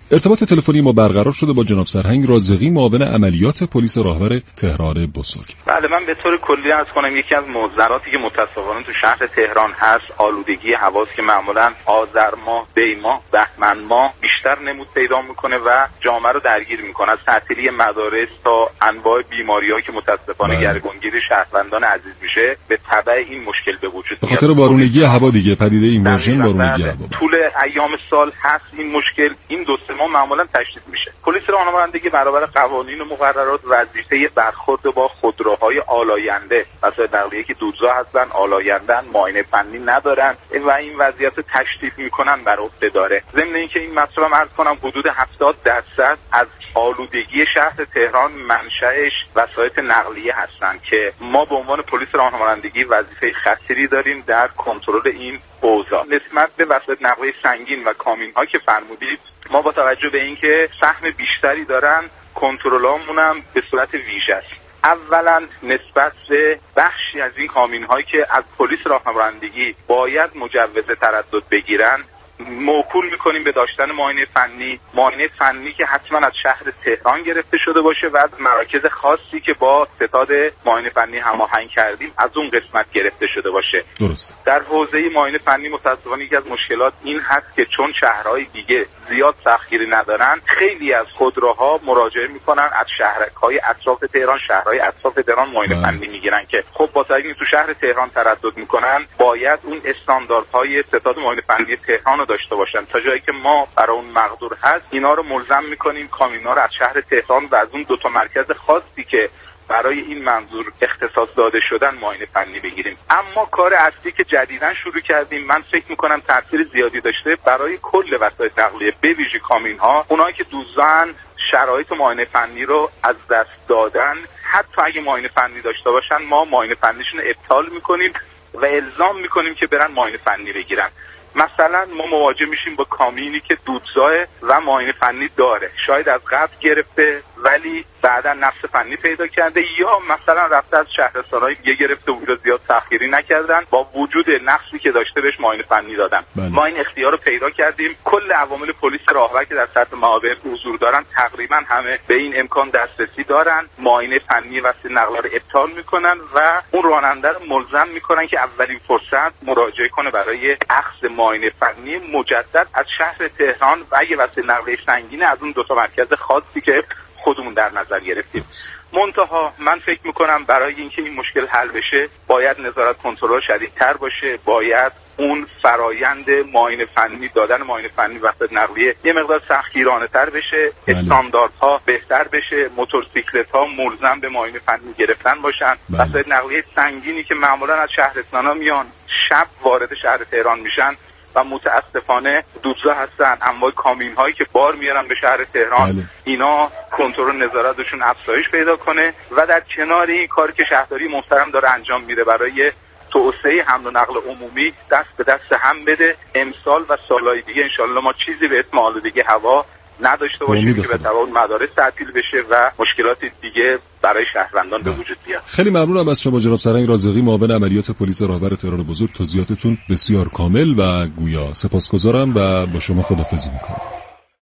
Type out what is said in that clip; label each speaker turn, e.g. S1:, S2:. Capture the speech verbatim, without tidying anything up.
S1: ارتباط تلفنی ما برقرار شده با جناب سرهنگ رازقی، معاون عملیات پلیس راهور تهران بزرگ.
S2: بله، من به طور کلی عرض کنم یکی از معضلاتی که متأسفانه تو شهر تهران هست آلودگی هواست که معمولا آذر ماه، دی ماه، بهمن ماه بیشتر نمود پیدا میکنه و جامعه رو درگیر میکنه، از تعطیلی مدارس تا انواع بیماری‌ها که متأسفانه گردنگیر شهروندان عزیز میشه به تبع این مشکل به وجود
S1: به خاطر بارونگی هوا دیگه، پدیده اینورژن بارونگی هوا
S2: طول ایام سال هست. این مشکل این دو سه ماه معمولا تشدید میشه. پلیس راهنمایندگی برابر قوانین و مقررات وظیفه برخورد با خودروهای آلاینده، وسایل نقلیه که دودزا هستن، آلایندن، معاینه فنی ندارن و این وضعیت رو تشدید میکنن بر عهده داره. ضمن اینکه این مطلب عرض کنم حدود هفتاد درصد از آلودگی شهر تهران منشأش وسایل نقلیه هستن که ما به عنوان پلیس راهنمایندگی وظیفه خطری داریم در کنترل این اوضاع. نسبت به وسایل نقلیه سنگین و کامین‌ها که فرمودید، ما با توجه به اینکه سهم بیشتری دارن کنترلامون هم به صورت ویژه است. اولا نسبت به بخشی از این کامین‌هایی که از پلیس راهنمایندگی باید مجوز تردد بگیرن موکول میکنیم به داشتن معاینه فنی، معاینه فنی که حتما از شهر تهران گرفته شده باشه و از مراکز خاصی که با ستاد معاینه فنی هماهنگ کردیم از اون قسمت گرفته شده باشه. درست. در حوزه معاینه فنی متأسفانه یکی از مشکلات این هست که چون شهرهای دیگه زیاد سختگیری ندارن، خیلی از خودروها مراجعه میکنن از شهرهای اطراف تهران، شهرهای اطراف تهران معاینه فنی میگیرن که خب با توجه تو شهر تهران تردد میکنن باید اون استانداردهای ستاد معاینه فنی تهران داشته باشن. تا جایی که ما برای اون مقدور هست اینا رو ملزم میکنیم کامینا رو از شهر تهران و از اون دو تا مرکز خاصی که برای این منظور اختصاص داده شدن معاینه فنی بگیریم. اما کار اصلی که جدیداً شروع کردیم من فکر میکنم تاثیر زیادی داشته برای کل وسایل نقلیه به ویژه کامین ها. اونایی که دوزن شرایط معاینه فنی رو از دست دادن، حتی اگه معاینه فنی داشته باشن ما معاینه فنیشون رو ابطال میکنیم و الزام میکنیم که برن معاینه فنی بگیرن. مثلا ما مواجه میشیم با کامینی که دودزاه و معاینه فنی داره، شاید از قبل گرفته ولی بعدا نقص فنی پیدا کرده، یا مثلا رفته از شهرستان‌های دیگه گرفته و زیاد تأخیری نکردن، با وجود نقصی که داشته بهش معاینه فنی دادن. بله. ما این اختیار رو پیدا کردیم. کل عوامل پلیس راهور که در سطح معاون حضور دارن تقریبا همه به این امکان دسترسی دارن، معاینه فنی وسیله نقل رو ابطال میکنن و اون راننده رو ملزم میکنن که اولین فرصت مراجعه کنه برای اخذ معاینه فنی مجدد از شهر تهران و اگه وسیله نقلیه سنگینه از اون دو تا مرکز خاصی که خودمون در نظر گرفتیم. منتها من فکر میکنم برای اینکه این مشکل حل بشه باید نظارت کنترل شدیدتر باشه، باید اون فرایند معاینه فنی دادن معاینه فنی وسایل نقلیه یه مقدار سختگیرانه تر بشه، استانداردها بهتر بشه، موتورسیکلت ها ملزم به معاینه فنی گرفتن باشن. وسایل نقلیه سنگینی که معمولا از شهرستانا میان شب وارد شهر تهران میشن و متاسفانه دودزا هستن، انواع کامین هایی که بار میارن به شهر تهران. بله. اینا کنترل نظارتشون افزایش پیدا کنه و در کنار این کاری که شهرداری محترم داره انجام میده برای توسعه حمل و نقل عمومی دست به دست هم بده، امسال و سالهای دیگه انشالله ما چیزی به اسم آلودگی هوا نداشته باشیم که به تبع مدارس تعطیل بشه و مشکلات دیگه برای شهروندان به وجود بیاد.
S1: خیلی ممنونم از شما جناب سرهنگ رازقی، معاون عملیات پلیس راهور تهران بزرگ. توضیحاتتون بسیار کامل و گویا. سپاسگزارم و با شما خداحافظی میکنم.